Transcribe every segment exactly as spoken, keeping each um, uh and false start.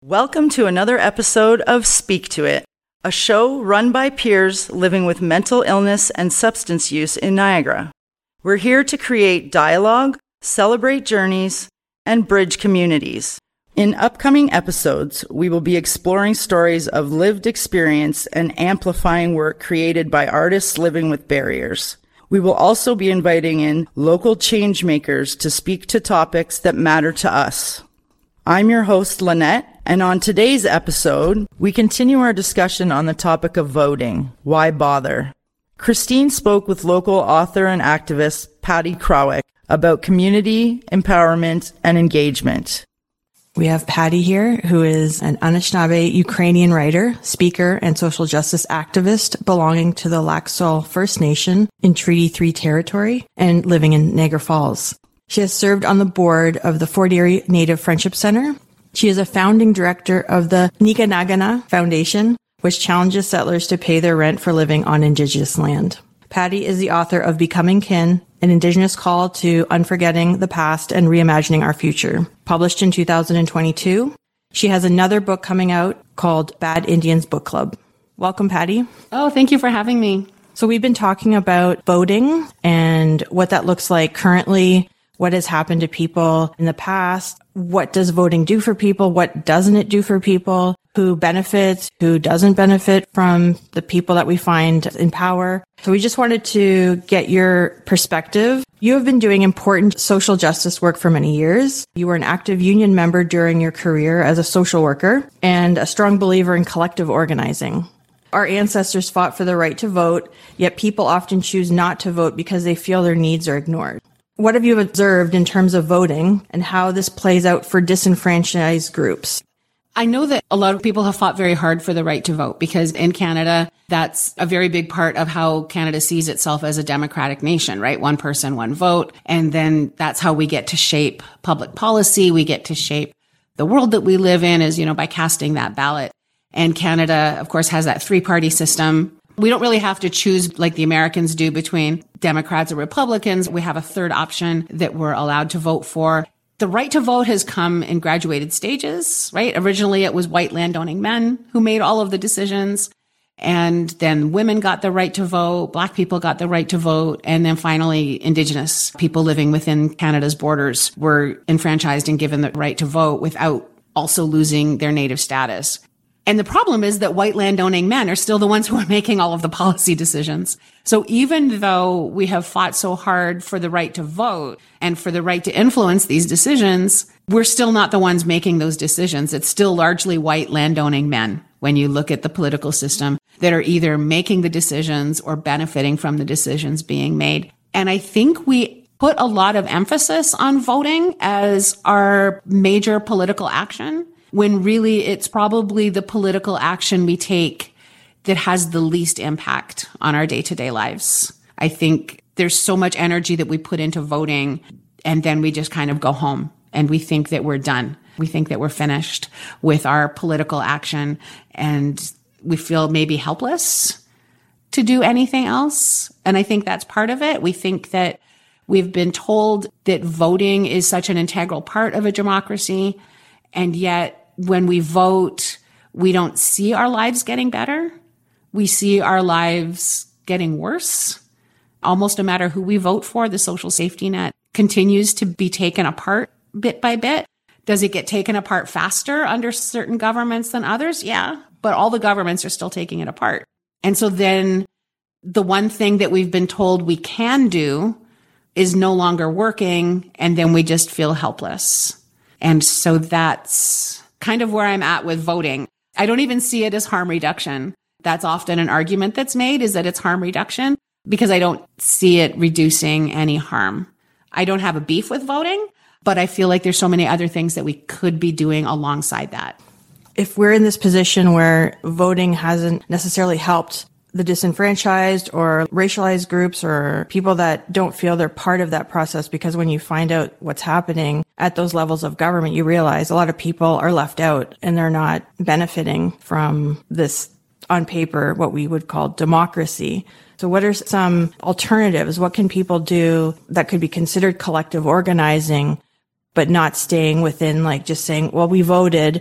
Welcome to another episode of Speak to It, a show run by peers living with mental illness and substance use in Niagara. We're here to create dialogue, celebrate journeys, and bridge communities. In upcoming episodes, we will be exploring stories of lived experience and amplifying work created by artists living with barriers. We will also be inviting in local change makers to speak to topics that matter to us. I'm your host, Lynette, and on today's episode, we continue our discussion on the topic of voting. Why bother? Christine spoke with local author and activist Patty Krawiec about community, empowerment, and engagement. We have Patty here, who is an Anishinaabe Ukrainian writer, speaker, and social justice activist belonging to the Lac Seul First Nation in Treaty three territory and living in Niagara Falls. She has served on the board of the Fort Erie Native Friendship Center. She is a founding director of the Nikanagana Foundation, which challenges settlers to pay their rent for living on Indigenous land. Patty is the author of Becoming Kin, an Indigenous call to unforgetting the past and reimagining our future, published in two thousand twenty-two. She has another book coming out called Bad Indians Book Club. Welcome, Patty. Oh, thank you for having me. So we've been talking about voting and what that looks like currently, what has happened to people in the past, what does voting do for people, what doesn't it do for people, who benefits, who doesn't benefit from the people that we find in power. So we just wanted to get your perspective. You have been doing important social justice work for many years. You were an active union member during your career as a social worker and a strong believer in collective organizing. Our ancestors fought for the right to vote, yet people often choose not to vote because they feel their needs are ignored. What have you observed in terms of voting and how this plays out for disenfranchised groups? I know that a lot of people have fought very hard for the right to vote because in Canada, that's a very big part of how Canada sees itself as a democratic nation, right? One person, one vote. And then that's how we get to shape public policy. We get to shape the world that we live in is, you know, by casting that ballot. And Canada, of course, has that three-party system. We don't really have to choose like the Americans do between Democrats or Republicans. We have a third option that we're allowed to vote for. The right to vote has come in graduated stages, right? Originally, it was white landowning men who made all of the decisions. And then women got the right to vote. Black people got the right to vote. And then finally, Indigenous people living within Canada's borders were enfranchised and given the right to vote without also losing their native status. And the problem is that white landowning men are still the ones who are making all of the policy decisions. So even though we have fought so hard for the right to vote and for the right to influence these decisions, we're still not the ones making those decisions. It's still largely white landowning men when you look at the political system that are either making the decisions or benefiting from the decisions being made. And I think we put a lot of emphasis on voting as our major political action, when really it's probably the political action we take that has the least impact on our day-to-day lives. I think there's so much energy that we put into voting, and then we just kind of go home and we think that we're done. We think that we're finished with our political action, and we feel maybe helpless to do anything else. And I think that's part of it. We think that we've been told that voting is such an integral part of a democracy, and yet when we vote, we don't see our lives getting better. We see our lives getting worse. Almost no matter who we vote for, the social safety net continues to be taken apart bit by bit. Does it get taken apart faster under certain governments than others? Yeah, but all the governments are still taking it apart. And so then the one thing that we've been told we can do is no longer working, and then we just feel helpless. And so that's kind of where I'm at with voting. I don't even see it as harm reduction. That's often an argument that's made, is that it's harm reduction, because I don't see it reducing any harm. I don't have a beef with voting, but I feel like there's so many other things that we could be doing alongside that. If we're in this position where voting hasn't necessarily helped the disenfranchised or racialized groups or people that don't feel they're part of that process, because when you find out what's happening at those levels of government, you realize a lot of people are left out and they're not benefiting from this, on paper, what we would call democracy. So what are some alternatives? What can people do that could be considered collective organizing, but not staying within like just saying, well, we voted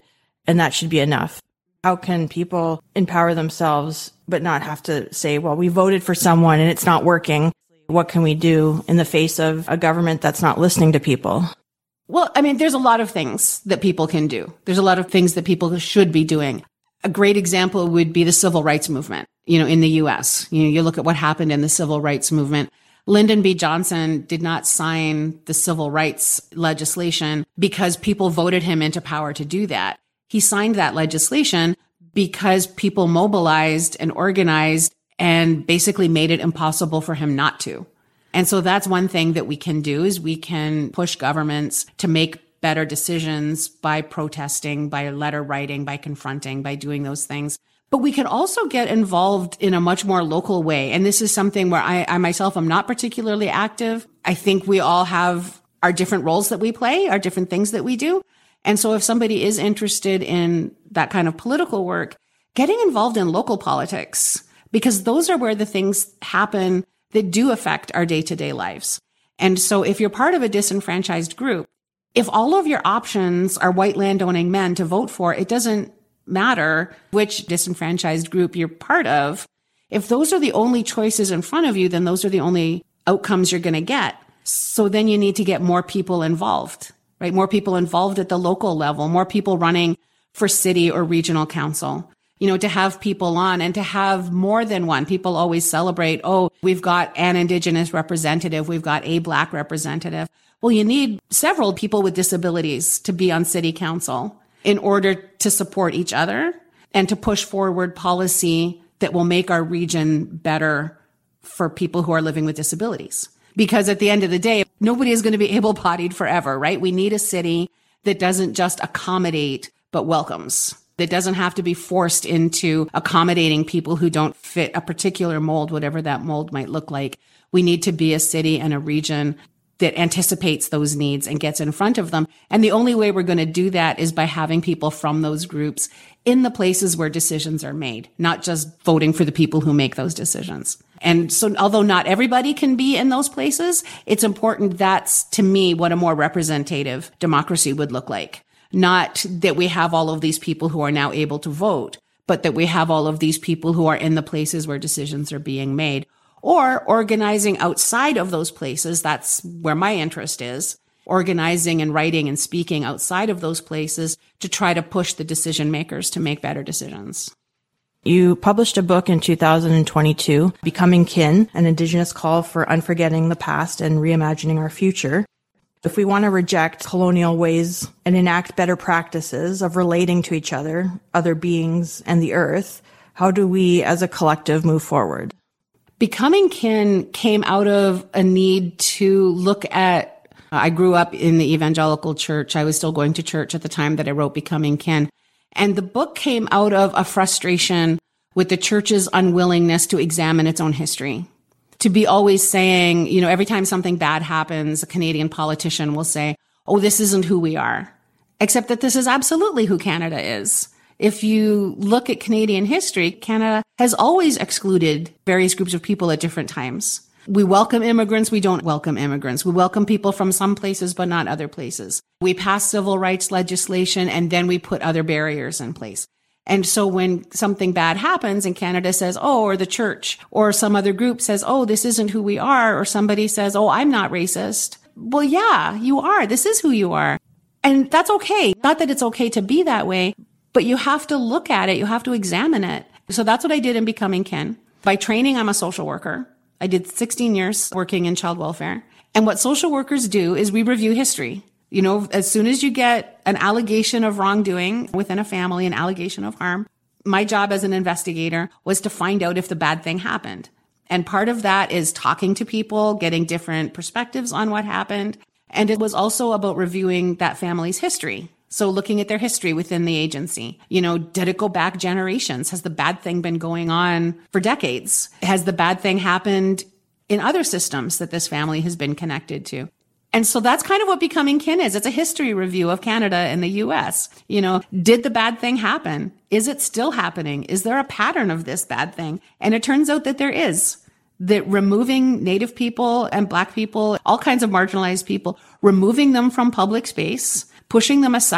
and that should be enough. How can people empower themselves but not have to say, well, we voted for someone and it's not working? What can we do in the face of a government that's not listening to people? Well, I mean, there's a lot of things that people can do. There's a lot of things that people should be doing. A great example would be the civil rights movement, you know, in the U S. You know, you look at what happened in the civil rights movement. Lyndon B. Johnson did not sign the civil rights legislation because people voted him into power to do that. He signed that legislation because people mobilized and organized and basically made it impossible for him not to. And so that's one thing that we can do is we can push governments to make better decisions by protesting, by letter writing, by confronting, by doing those things. But we can also get involved in a much more local way. And this is something where I, I myself am not particularly active. I think we all have our different roles that we play, our different things that we do. And so if somebody is interested in that kind of political work, getting involved in local politics, because those are where the things happen that do affect our day-to-day lives. And so if you're part of a disenfranchised group, if all of your options are white landowning men to vote for, it doesn't matter which disenfranchised group you're part of. If those are the only choices in front of you, then those are the only outcomes you're going to get. So then you need to get more people involved, right? More people involved at the local level, more people running for city or regional council. You know, to have people on and to have more than one. People always celebrate, oh, we've got an Indigenous representative, we've got a Black representative. Well, you need several people with disabilities to be on city council in order to support each other and to push forward policy that will make our region better for people who are living with disabilities. Because at the end of the day, nobody is going to be able-bodied forever, right? We need a city that doesn't just accommodate, but welcomes. That doesn't have to be forced into accommodating people who don't fit a particular mold, whatever that mold might look like. We need to be a city and a region that anticipates those needs and gets in front of them. And the only way we're going to do that is by having people from those groups in the places where decisions are made, not just voting for the people who make those decisions. And so although not everybody can be in those places, it's important that's, to me, what a more representative democracy would look like. Not that we have all of these people who are now able to vote, but that we have all of these people who are in the places where decisions are being made, or organizing outside of those places. That's where my interest is, organizing and writing and speaking outside of those places to try to push the decision makers to make better decisions. You published a book in two thousand twenty-two, Becoming Kin, an Indigenous call for unforgetting the past and reimagining our future. If we want to reject colonial ways and enact better practices of relating to each other, other beings, and the earth, how do we as a collective move forward? Becoming Kin came out of a need to look at, I grew up in the evangelical church. I was still going to church at the time that I wrote Becoming Kin. And the book came out of a frustration with the church's unwillingness to examine its own history. To be always saying, you know, every time something bad happens, a Canadian politician will say, oh, this isn't who we are. Except that this is absolutely who Canada is. If you look at Canadian history, Canada has always excluded various groups of people at different times. We welcome immigrants. We don't welcome immigrants. We welcome people from some places, but not other places. We pass civil rights legislation, and then we put other barriers in place. And so when something bad happens and Canada says, oh, or the church or some other group says, oh, this isn't who we are, or somebody says, oh, I'm not racist. Well, yeah, you are. This is who you are. And that's okay. Not that it's okay to be that way, but you have to look at it. You have to examine it. So that's what I did in Becoming Kin. By training, I'm a social worker. I did sixteen years working in child welfare. And what social workers do is we review history. You know, as soon as you get an allegation of wrongdoing within a family, an allegation of harm, my job as an investigator was to find out if the bad thing happened. And part of that is talking to people, getting different perspectives on what happened. And it was also about reviewing that family's history. So looking at their history within the agency, you know, did it go back generations? Has the bad thing been going on for decades? Has the bad thing happened in other systems that this family has been connected to? And so that's kind of what Becoming Kin is. It's a history review of Canada and the U S. You know, did the bad thing happen? Is it still happening? Is there a pattern of this bad thing? And it turns out that there is. That removing Native people and Black people, all kinds of marginalized people, removing them from public space, pushing them aside,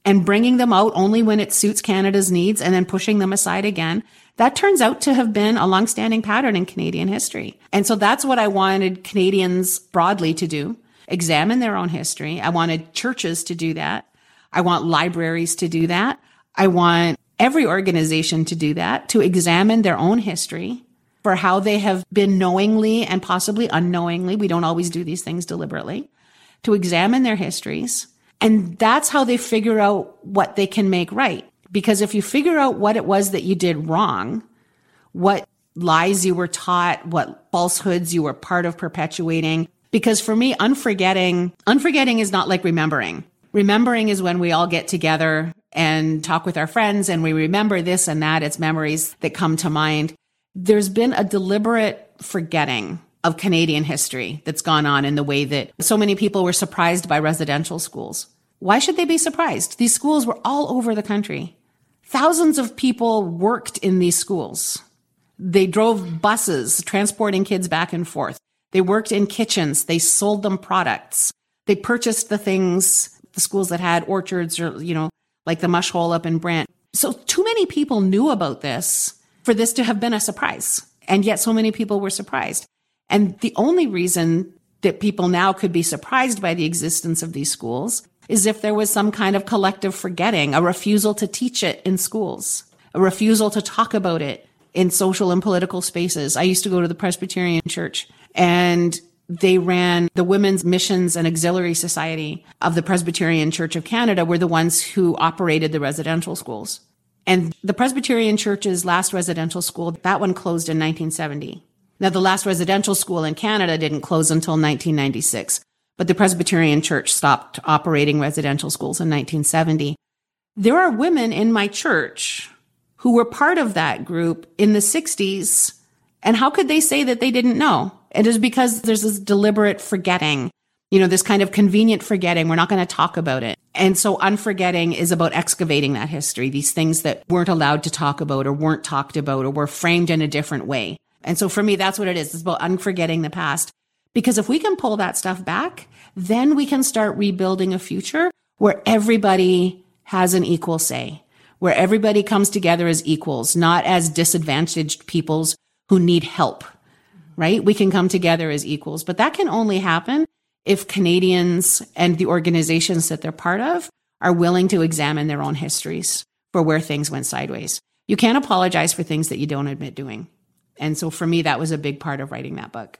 and bringing them out only when it suits Canada's needs and then pushing them aside again. That turns out to have been a longstanding pattern in Canadian history. And so that's what I wanted Canadians broadly to do, examine their own history. I wanted churches to do that. I want libraries to do that. I want every organization to do that, to examine their own history for how they have been knowingly and possibly unknowingly, we don't always do these things deliberately, to examine their histories. And that's how they figure out what they can make right. Because if you figure out what it was that you did wrong, what lies you were taught, what falsehoods you were part of perpetuating, because for me, unforgetting, unforgetting is not like remembering. Remembering is when we all get together and talk with our friends and we remember this and that. It's memories that come to mind. There's been a deliberate forgetting of Canadian history that's gone on in the way that so many people were surprised by residential schools. Why should they be surprised? These schools were all over the country. Thousands of people worked in these schools. They drove buses transporting kids back and forth. They worked in kitchens. They sold them products. They purchased the things, the schools that had orchards or, you know, like the Mush Hole up in Brant. So too many people knew about this for this to have been a surprise. And yet so many people were surprised. And the only reason that people now could be surprised by the existence of these schools is if there was some kind of collective forgetting, a refusal to teach it in schools, a refusal to talk about it in social and political spaces. I used to go to the Presbyterian Church, and they ran the Women's Missions and Auxiliary Society of the Presbyterian Church of Canada were the ones who operated the residential schools. And the Presbyterian Church's last residential school, that one closed in nineteen seventy. Now, the last residential school in Canada didn't close until nineteen ninety-six. But the Presbyterian Church stopped operating residential schools in nineteen seventy. There are women in my church who were part of that group in the sixties. And how could they say that they didn't know? It is because there's this deliberate forgetting, you know, this kind of convenient forgetting. We're not going to talk about it. And so unforgetting is about excavating that history, these things that weren't allowed to talk about or weren't talked about or were framed in a different way. And so for me, that's what it is. It's about unforgetting the past. Because if we can pull that stuff back, then we can start rebuilding a future where everybody has an equal say, where everybody comes together as equals, not as disadvantaged peoples who need help, right? We can come together as equals, but that can only happen if Canadians and the organizations that they're part of are willing to examine their own histories for where things went sideways. You can't apologize for things that you don't admit doing. And so for me, that was a big part of writing that book.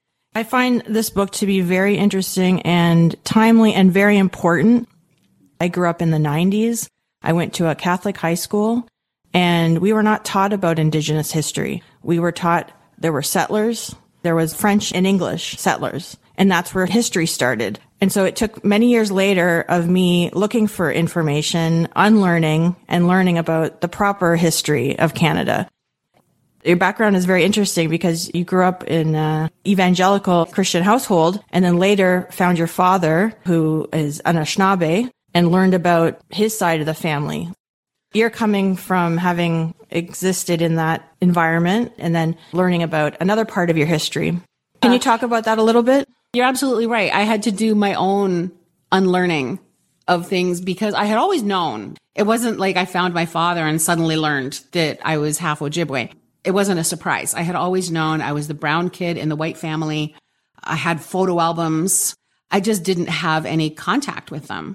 I find this book to be very interesting and timely and very important. I grew up in the nineties. I went to a Catholic high school, and we were not taught about Indigenous history. We were taught there were settlers, there was French and English settlers, and that's where history started. And so it took many years later of me looking for information, unlearning, and learning about the proper history of Canada. Your background is very interesting because you grew up in an evangelical Christian household and then later found your father, who is Anishinaabe, and learned about his side of the family. You're coming from having existed in that environment and then learning about another part of your history. Can you talk about that a little bit? You're absolutely right. I had to do my own unlearning of things because I had always known. It wasn't like I found my father and suddenly learned that I was half Ojibwe. It wasn't a surprise. I had always known I was the brown kid in the white family. I had photo albums. I just didn't have any contact with them.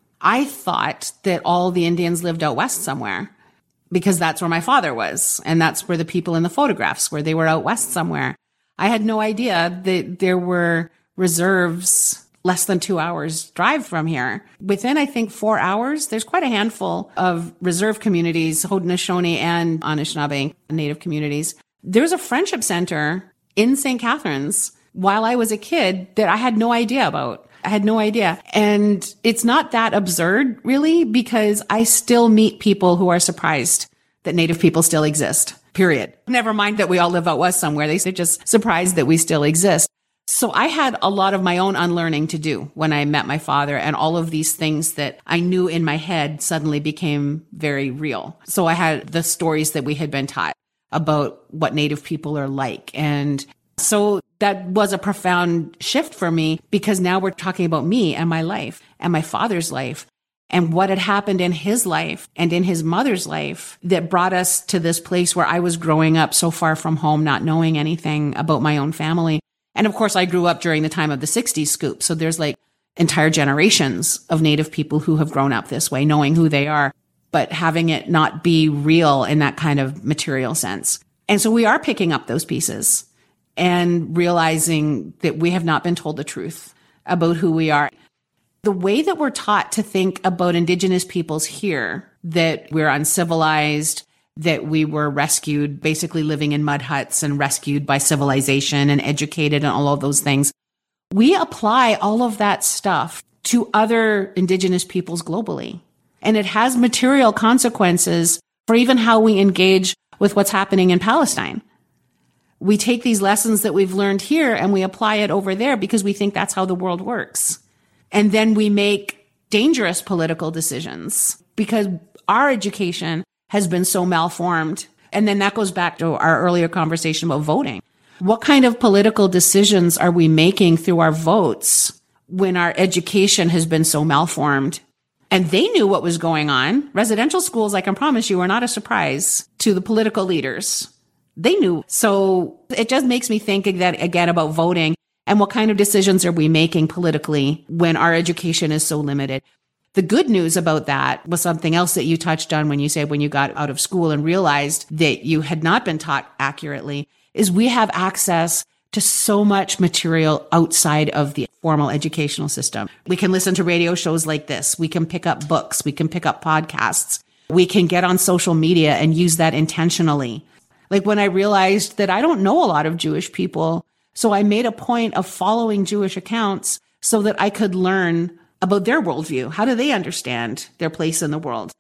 I thought that all the Indians lived out west somewhere because that's where my father was. And that's where the people in the photographs were. They were out west somewhere. I had no idea that there were reserves less than two hours drive from here. Within, I think, four hours, there's quite a handful of reserve communities, Haudenosaunee and Anishinaabe Native communities. There's a friendship center in Saint Catharines while I was a kid that I had no idea about. I had no idea. And it's not that absurd, really, because I still meet people who are surprised that Native people still exist, period. Never mind that we all live out west somewhere. They're just surprised that we still exist. So I had a lot of my own unlearning to do when I met my father, and all of these things that I knew in my head suddenly became very real. So I had the stories that we had been taught about what Native people are like. And so that was a profound shift for me because now we're talking about me and my life and my father's life. and what had happened in his life and in his mother's life that brought us to this place where I was growing up so far from home, not knowing anything about my own family. And of course, I grew up during the time of the sixties scoop. So there's like entire generations of Native people who have grown up this way, knowing who they are, but having it not be real in that kind of material sense. And so we are picking up those pieces and realizing that we have not been told the truth about who we are. The way that we're taught to think about Indigenous peoples here, that we're uncivilized, that we were rescued, basically living in mud huts and rescued by civilization and educated and all of those things, we apply all of that stuff to other Indigenous peoples globally. And it has material consequences for even how we engage with what's happening in Palestine. We take these lessons that we've learned here and we apply it over there because we think that's how the world works. And then we make dangerous political decisions because our education has been so malformed. And then that goes back to our earlier conversation about voting. What kind of political decisions are we making through our votes when our education has been so malformed? And they knew what was going on. Residential schools, I can promise you, are not a surprise to the political leaders. They knew. So it just makes me think again, again about voting and what kind of decisions are we making politically when our education is so limited. The good news about that was something else that you touched on when you said when you got out of school and realized that you had not been taught accurately, is we have access to so much material outside of the formal educational system. We can listen to radio shows like this. We can pick up books. We can pick up podcasts. We can get on social media and use that intentionally. Like when I realized that I don't know a lot of Jewish people, so I made a point of following Jewish accounts so that I could learn about their worldview. How do they understand their place in the world?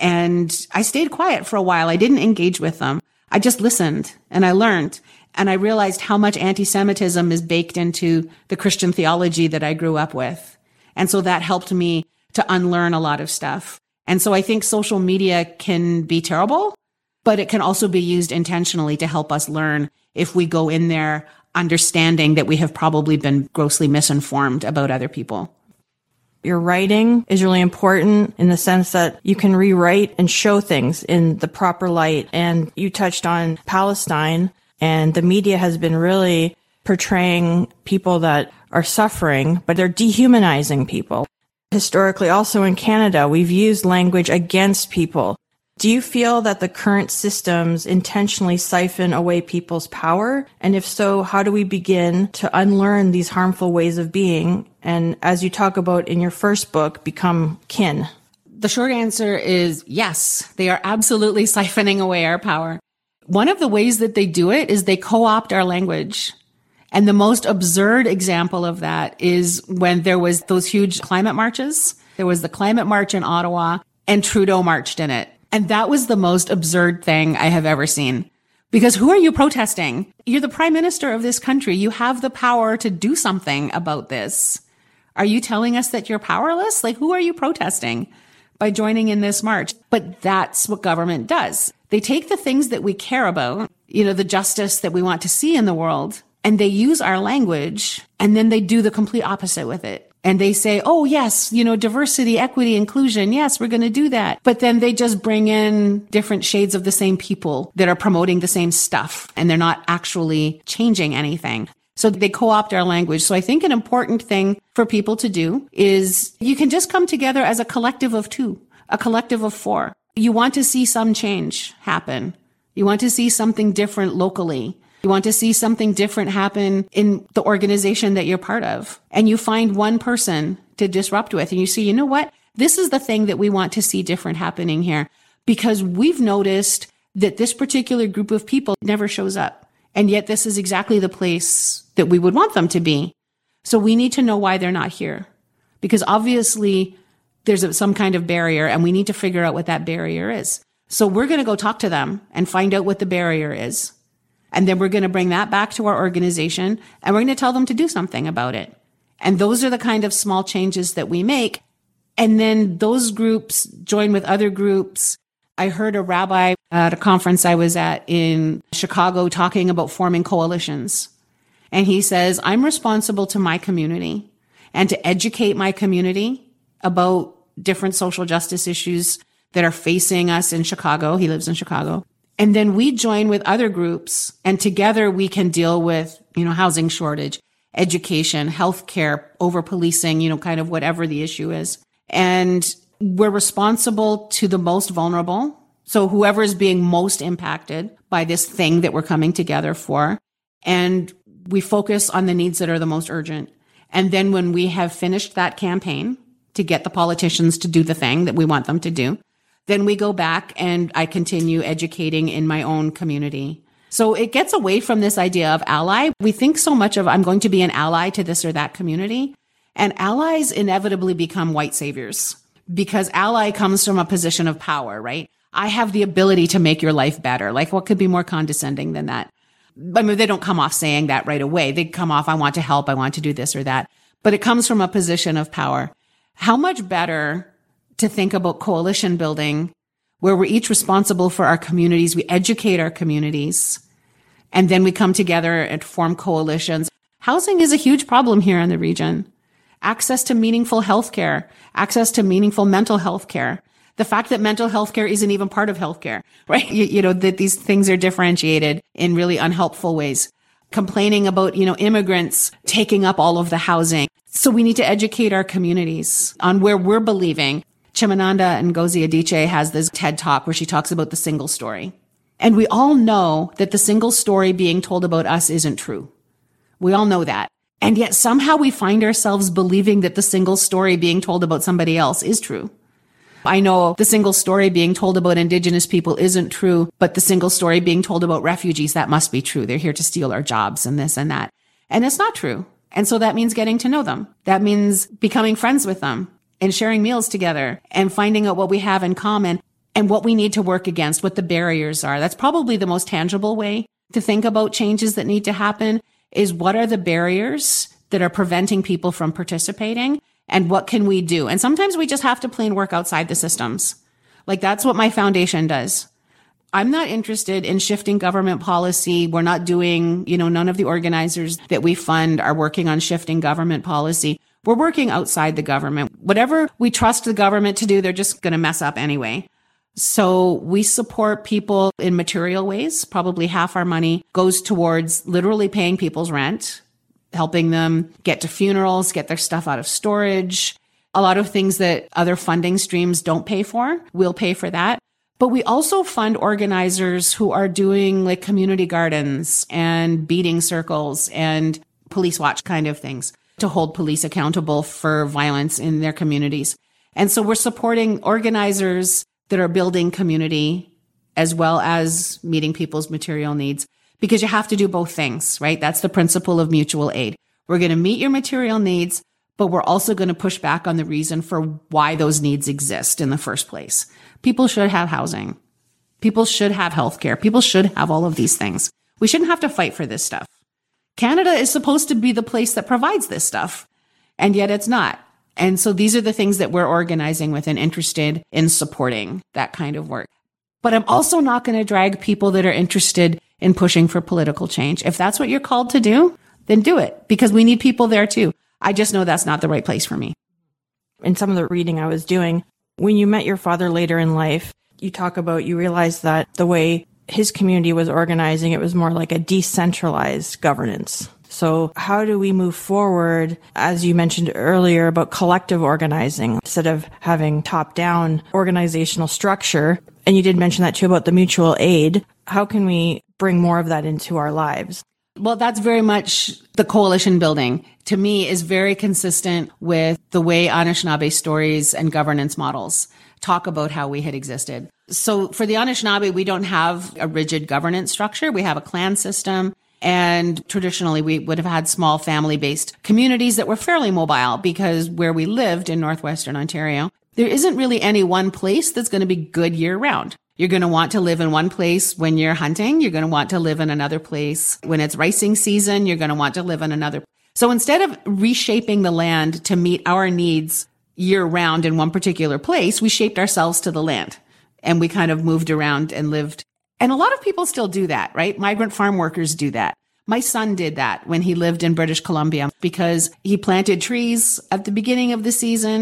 And I stayed quiet for a while. I didn't engage with them. I just listened and I learned. And I realized how much anti-Semitism is baked into the Christian theology that I grew up with. And so that helped me to unlearn a lot of stuff. And so I think social media can be terrible, but it can also be used intentionally to help us learn if we go in there understanding that we have probably been grossly misinformed about other people. Your writing is really important in the sense that you can rewrite and show things in the proper light. And you touched on Palestine, and the media has been really portraying people that are suffering, but they're dehumanizing people. Historically, also in Canada, we've used language against people. Do you feel that the current systems intentionally siphon away people's power? And if so, how do we begin to unlearn these harmful ways of being? And as you talk about in your first book, become kin? The short answer is yes, they are absolutely siphoning away our power. One of the ways that they do it is they co-opt our language. And the most absurd example of that is when there was those huge climate marches. There was the climate march in Ottawa and Trudeau marched in it. And that was the most absurd thing I have ever seen. Because who are you protesting? You're the prime minister of this country. You have the power to do something about this. Are you telling us that you're powerless? Like, who are you protesting by joining in this march? But that's what government does. They take the things that we care about, you know, the justice that we want to see in the world, and they use our language, and then they do the complete opposite with it. And they say, oh, yes, you know, diversity, equity, inclusion. Yes, we're going to do that. But then they just bring in different shades of the same people that are promoting the same stuff. And they're not actually changing anything. So they co-opt our language. So I think an important thing for people to do is you can just come together as a collective of two, a collective of four. You want to see some change happen. You want to see something different locally. You want to see something different happen in the organization that you're part of. And you find one person to disrupt with and you say, you know what? This is the thing that we want to see different happening here because we've noticed that this particular group of people never shows up. And yet this is exactly the place that we would want them to be. So we need to know why they're not here because obviously there's a, some kind of barrier and we need to figure out what that barrier is. So we're going to go talk to them and find out what the barrier is. And then we're going to bring that back to our organization and we're going to tell them to do something about it. And those are the kind of small changes that we make. And then those groups join with other groups. I heard a rabbi at a conference I was at in Chicago talking about forming coalitions. And he says, I'm responsible to my community and to educate my community about different social justice issues that are facing us in Chicago. He lives in Chicago. And then we join with other groups, and together we can deal with, you know, housing shortage, education, healthcare, over-policing, you know, kind of whatever the issue is. And we're responsible to the most vulnerable. So whoever is being most impacted by this thing that we're coming together for. And we focus on the needs that are the most urgent. And then when we have finished that campaign to get the politicians to do the thing that we want them to do, then we go back and I continue educating in my own community. So it gets away from this idea of ally. We think so much of I'm going to be an ally to this or that community. And allies inevitably become white saviors because ally comes from a position of power, right? I have the ability to make your life better. Like what could be more condescending than that? I mean, they don't come off saying that right away. They come off, I want to help. I want to do this or that. But it comes from a position of power. How much better to think about coalition building where we're each responsible for our communities. We educate our communities and then we come together and form coalitions. Housing is a huge problem here in the region. Access to meaningful healthcare, access to meaningful mental health care. The fact that mental health care isn't even part of healthcare, right? You, you know, that these things are differentiated in really unhelpful ways. Complaining about, you know, immigrants taking up all of the housing. So we need to educate our communities on where we're believing. Chimamanda Ngozi Adichie has this TED Talk where she talks about the single story. And we all know that the single story being told about us isn't true. We all know that. And yet somehow we find ourselves believing that the single story being told about somebody else is true. I know the single story being told about Indigenous people isn't true, but the single story being told about refugees, that must be true. They're here to steal our jobs and this and that. And it's not true. And so that means getting to know them. That means becoming friends with them and sharing meals together and finding out what we have in common and what we need to work against, what the barriers are. That's probably the most tangible way to think about changes that need to happen is what are the barriers that are preventing people from participating and what can we do? And sometimes we just have to plain work outside the systems. Like that's what my foundation does. I'm not interested in shifting government policy. We're not doing, you know, none of the organizers that we fund are working on shifting government policy. We're working outside the government. Whatever we trust the government to do, they're just going to mess up anyway. So we support people in material ways. Probably half our money goes towards literally paying people's rent, helping them get to funerals, get their stuff out of storage. A lot of things that other funding streams don't pay for, we'll pay for that. But we also fund organizers who are doing like community gardens and beading circles and police watch kind of things to hold police accountable for violence in their communities. And so we're supporting organizers that are building community as well as meeting people's material needs because you have to do both things, right? That's the principle of mutual aid. We're going to meet your material needs, but we're also going to push back on the reason for why those needs exist in the first place. People should have housing. People should have healthcare. People should have all of these things. We shouldn't have to fight for this stuff. Canada is supposed to be the place that provides this stuff, and yet it's not. And so these are the things that we're organizing with and interested in supporting that kind of work. But I'm also not going to drag people that are interested in pushing for political change. If that's what you're called to do, then do it because we need people there too. I just know that's not the right place for me. In some of the reading I was doing, when you met your father later in life, you talk about, you realized that the way his community was organizing, it was more like a decentralized governance. So how do we move forward, as you mentioned earlier, about collective organizing instead of having top-down organizational structure? And you did mention that too about the mutual aid. How can we bring more of that into our lives? Well, that's very much the coalition building, to me, is very consistent with the way Anishinaabe stories and governance models talk about how we had existed. So for the Anishinaabe, we don't have a rigid governance structure. We have a clan system. And traditionally, we would have had small family-based communities that were fairly mobile because where we lived in northwestern Ontario, there isn't really any one place that's going to be good year-round. You're going to want to live in one place when you're hunting. You're going to want to live in another place when it's ricing season. You're going to want to live in another. So instead of reshaping the land to meet our needs year-round in one particular place, we shaped ourselves to the land and we kind of moved around and lived. And a lot of people still do that, right? Migrant farm workers do that. My son did that when he lived in British Columbia because he planted trees at the beginning of the season,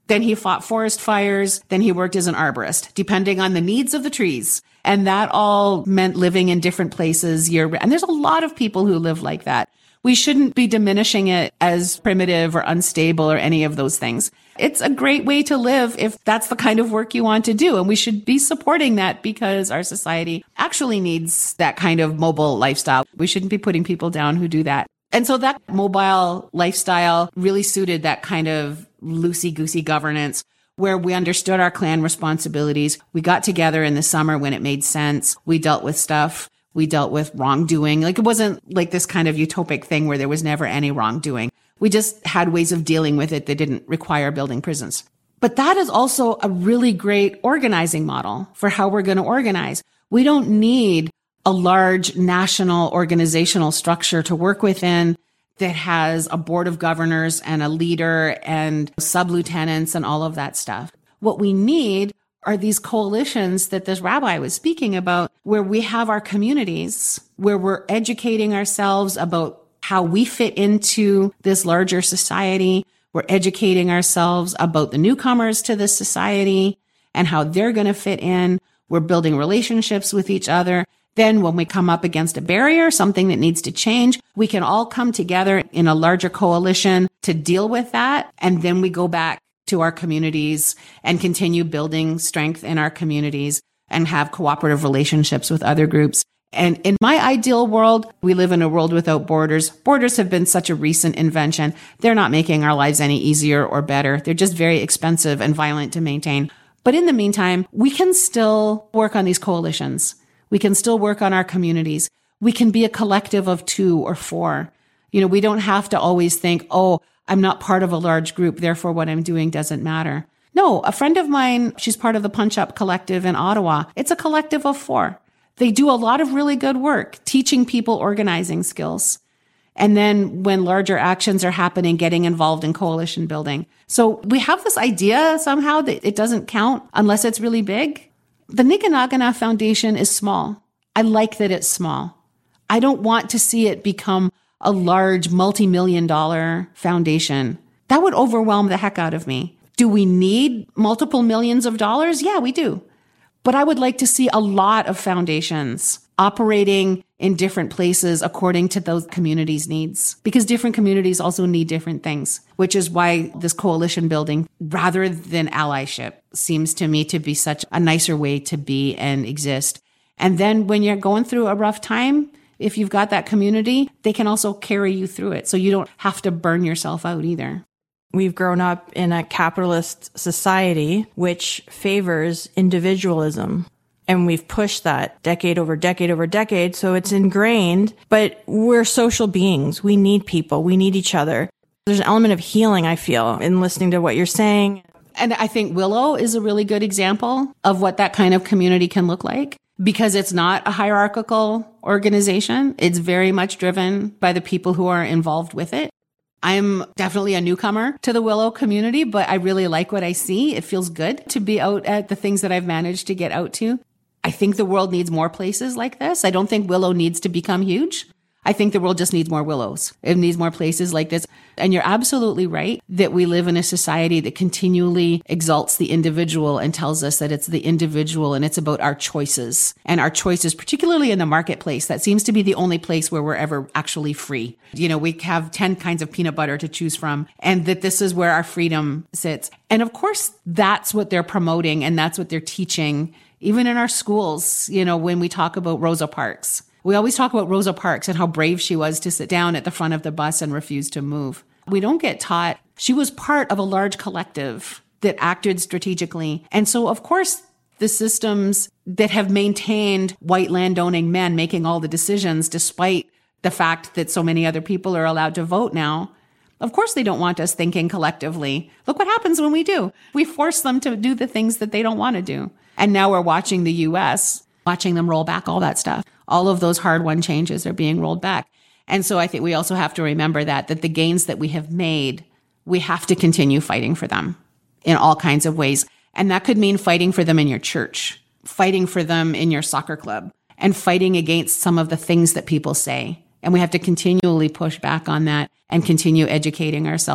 Then he fought forest fires. Then he worked as an arborist, depending on the needs of the trees. And that all meant living in different places year round. And there's a lot of people who live like that. We shouldn't be diminishing it as primitive or unstable or any of those things. It's a great way to live if that's the kind of work you want to do. And we should be supporting that because our society actually needs that kind of mobile lifestyle. We shouldn't be putting people down who do that. And so that mobile lifestyle really suited that kind of loosey-goosey governance where we understood our clan responsibilities. We got together in the summer when it made sense. We dealt with stuff. We dealt with wrongdoing. Like it wasn't like this kind of utopic thing where there was never any wrongdoing. We just had ways of dealing with it that didn't require building prisons. But that is also a really great organizing model for how we're going to organize. We don't need a large national organizational structure to work within that has a board of governors and a leader and sub-lieutenants and all of that stuff. What we need are these coalitions that this rabbi was speaking about, where we have our communities, where we're educating ourselves about how we fit into this larger society. We're educating ourselves about the newcomers to this society and how they're going to fit in. We're building relationships with each other. Then when we come up against a barrier, something that needs to change, we can all come together in a larger coalition to deal with that. And then we go back to our communities and continue building strength in our communities and have cooperative relationships with other groups. And in my ideal world, we live in a world without borders. Borders have been such a recent invention. They're not making our lives any easier or better. They're just very expensive and violent to maintain. But in the meantime, we can still work on these coalitions. We can still work on our communities. We can be a collective of two or four. You know, we don't have to always think, oh, I'm not part of a large group, therefore what I'm doing doesn't matter. No, a friend of mine, she's part of the Punch Up Collective in Ottawa. It's a collective of four. They do a lot of really good work teaching people organizing skills. And then when larger actions are happening, getting involved in coalition building. So we have this idea somehow that it doesn't count unless it's really big. The Nikanagana Foundation is small. I like that it's small. I don't want to see it become a large multi-million dollar foundation. That would overwhelm the heck out of me. Do we need multiple millions of dollars? Yeah, we do. But I would like to see a lot of foundations operating in different places according to those communities' needs, because different communities also need different things, which is why this coalition building, rather than allyship, seems to me to be such a nicer way to be and exist. And then when you're going through a rough time, if you've got that community, they can also carry you through it. So you don't have to burn yourself out either. We've grown up in a capitalist society which favors individualism. And we've pushed that decade over decade over decade. So it's ingrained, but we're social beings. We need people. We need each other. There's an element of healing, I feel, in listening to what you're saying. And I think Willow is a really good example of what that kind of community can look like, because it's not a hierarchical organization. It's very much driven by the people who are involved with it. I'm definitely a newcomer to the Willow community, but I really like what I see. It feels good to be out at the things that I've managed to get out to. I think the world needs more places like this. I don't think Willow needs to become huge. I think the world just needs more Willows. It needs more places like this. And you're absolutely right that we live in a society that continually exalts the individual and tells us that it's the individual and it's about our choices. And our choices, particularly in the marketplace, that seems to be the only place where we're ever actually free. You know, we have ten kinds of peanut butter to choose from, and that this is where our freedom sits. And of course, that's what they're promoting and that's what they're teaching, even in our schools, you know, when we talk about Rosa Parks. We always talk about Rosa Parks and how brave she was to sit down at the front of the bus and refuse to move. We don't get taught she was part of a large collective that acted strategically. And so, of course, the systems that have maintained white landowning men making all the decisions, despite the fact that so many other people are allowed to vote now, of course, they don't want us thinking collectively. Look what happens when we do. We force them to do the things that they don't want to do. And now we're watching the U S, watching them roll back all that stuff. All of those hard-won changes are being rolled back. And so I think we also have to remember that, that the gains that we have made, we have to continue fighting for them in all kinds of ways. And that could mean fighting for them in your church, fighting for them in your soccer club, and fighting against some of the things that people say. And we have to continually push back on that and continue educating ourselves.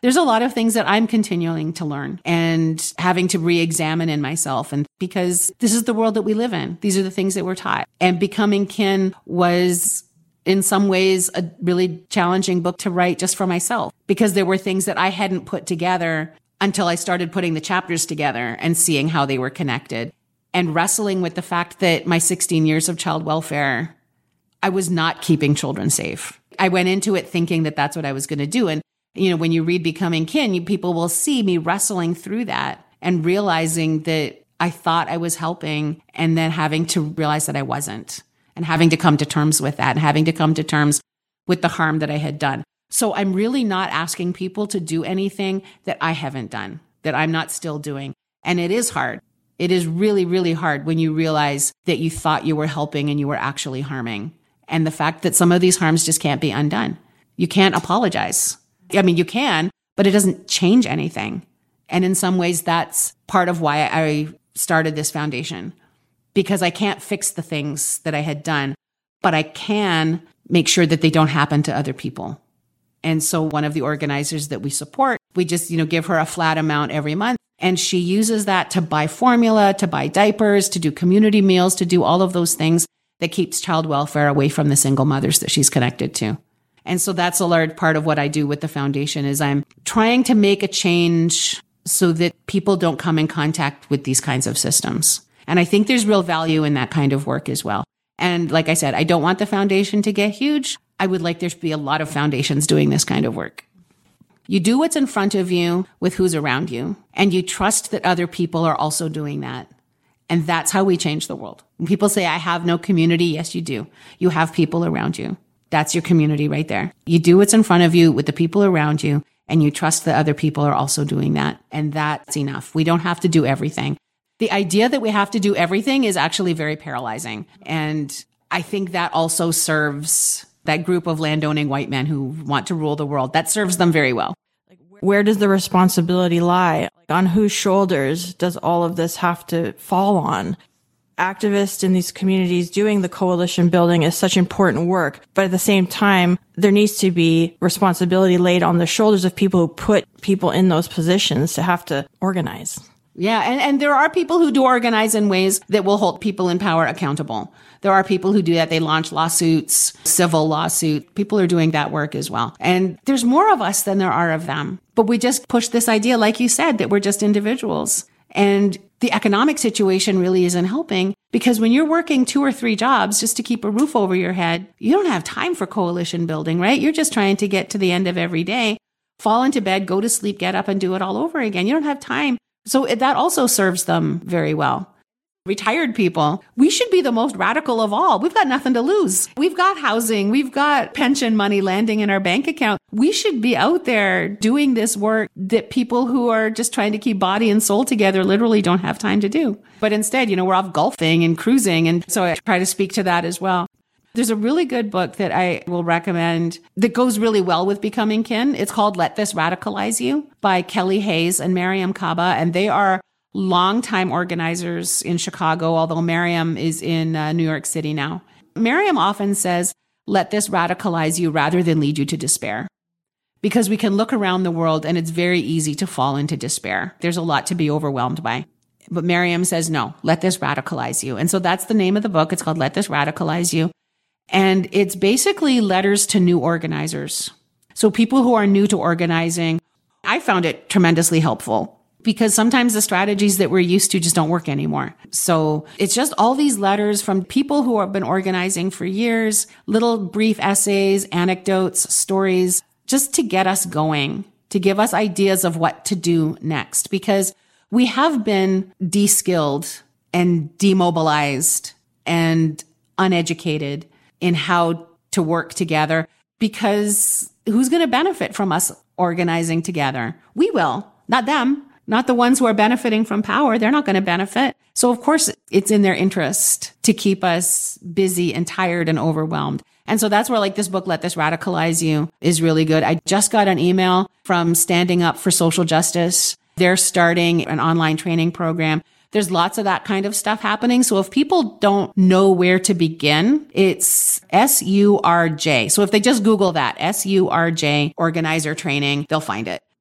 there's a lot of things that I'm continuing to learn and having to re-examine in myself. And because this is the world that we live in, these are the things that we're taught. And Becoming Kin was in some ways a really challenging book to write just for myself, because there were things that I hadn't put together until I started putting the chapters together and seeing how they were connected and wrestling with the fact that my sixteen years of child welfare, I was not keeping children safe. I went into it thinking that that's what I was going to do. And you know, when you read Becoming Kin, you, people will see me wrestling through that and realizing that I thought I was helping and then having to realize that I wasn't, and having to come to terms with that and having to come to terms with the harm that I had done. So I'm really not asking people to do anything that I haven't done, that I'm not still doing. And it is hard. It is really, really hard when you realize that you thought you were helping and you were actually harming. And the fact that some of these harms just can't be undone. You can't apologize. I mean, you can, but it doesn't change anything. And in some ways, that's part of why I started this foundation, because I can't fix the things that I had done, but I can make sure that they don't happen to other people. And so one of the organizers that we support, we just, you know, give her a flat amount every month. And she uses that to buy formula, to buy diapers, to do community meals, to do all of those things that keeps child welfare away from the single mothers that she's connected to. And so that's a large part of what I do with the foundation is I'm trying to make a change so that people don't come in contact with these kinds of systems. And I think there's real value in that kind of work as well. And like I said, I don't want the foundation to get huge. I would like there to be a lot of foundations doing this kind of work. You do what's in front of you with who's around you, and you trust that other people are also doing that. And that's how we change the world. When people say, I have no community, yes, you do. You have people around you. That's your community right there. You do what's in front of you with the people around you, and you trust that other people are also doing that. And that's enough. We don't have to do everything. The idea that we have to do everything is actually very paralyzing. And I think that also serves that group of landowning white men who want to rule the world. That serves them very well. Where does the responsibility lie? On whose shoulders does all of this have to fall on? Activists in these communities doing the coalition building is such important work. But at the same time, there needs to be responsibility laid on the shoulders of people who put people in those positions to have to organize. Yeah. And, and there are people who do organize in ways that will hold people in power accountable. There are people who do that. They launch lawsuits, civil lawsuits. People are doing that work as well. And there's more of us than there are of them. But we just push this idea, like you said, that we're just individuals. And the economic situation really isn't helping, because when you're working two or three jobs just to keep a roof over your head, you don't have time for coalition building, right? You're just trying to get to the end of every day, fall into bed, go to sleep, get up and do it all over again. You don't have time. So that also serves them very well. Retired people, we should be the most radical of all. We've got nothing to lose. We've got housing. We've got pension money landing in our bank account. We should be out there doing this work that people who are just trying to keep body and soul together literally don't have time to do. But instead, you know, we're off golfing and cruising. And so I try to speak to that as well. There's a really good book that I will recommend that goes really well with Becoming Kin. It's called Let This Radicalize You by Kelly Hayes and Mariam Kaba. And they are longtime organizers in Chicago, although Mariam is in uh, New York City now. Mariam often says, let this radicalize you rather than lead you to despair. Because we can look around the world and it's very easy to fall into despair. There's a lot to be overwhelmed by. But Mariam says, no, let this radicalize you. And so that's the name of the book. It's called Let This Radicalize You. And it's basically letters to new organizers. So people who are new to organizing, I found it tremendously helpful because sometimes the strategies that we're used to just don't work anymore. So it's just all these letters from people who have been organizing for years, little brief essays, anecdotes, stories, just to get us going, to give us ideas of what to do next. Because we have been de-skilled and demobilized and uneducated in how to work together, because who's going to benefit from us organizing together? We will, not them, not the ones who are benefiting from power. They're not going to benefit. So of course it's in their interest to keep us busy and tired and overwhelmed. And so that's where like this book, Let This Radicalize You, is really good. I just got an email from Standing Up for Social Justice. They're starting an online training program. There's lots of that kind of stuff happening. So if people don't know where to begin, it's S U R J. So if they just Google that, S U R J organizer training, they'll find it.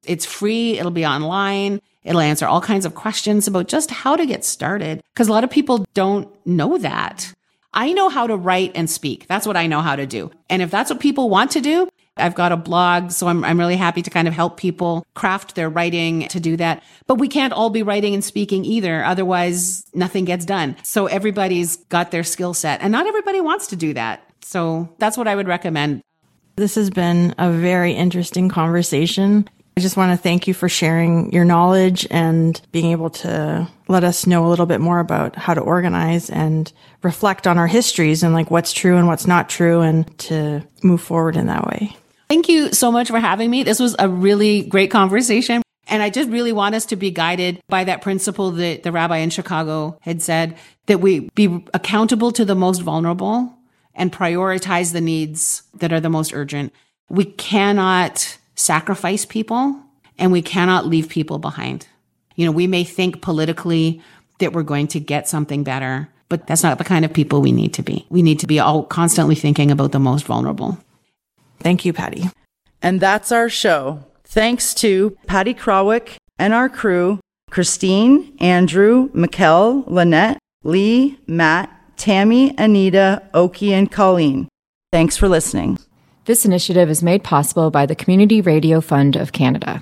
It's free. It'll be online. It'll answer all kinds of questions about just how to get started. Because a lot of people don't know that. I know how to write and speak. That's what I know how to do. And if that's what people want to do, I've got a blog, so I'm, I'm really happy to kind of help people craft their writing to do that. But we can't all be writing and speaking either. Otherwise, nothing gets done. So everybody's got their skill set, and not everybody wants to do that. So that's what I would recommend. This has been a very interesting conversation. I just want to thank you for sharing your knowledge and being able to let us know a little bit more about how to organize and reflect on our histories and like what's true and what's not true, and to move forward in that way. Thank you so much for having me. This was a really great conversation. And I just really want us to be guided by that principle that the rabbi in Chicago had said, that we be accountable to the most vulnerable and prioritize the needs that are the most urgent. We cannot sacrifice people, and we cannot leave people behind. You know, we may think politically that we're going to get something better, but that's not the kind of people we need to be. We need to be all constantly thinking about the most vulnerable. Thank you, Patty. And that's our show. Thanks to Patty Krawick and our crew, Christine, Andrew, Mikkel, Lynette, Lee, Matt, Tammy, Anita, Oki, and Colleen. Thanks for listening. This initiative is made possible by the Community Radio Fund of Canada.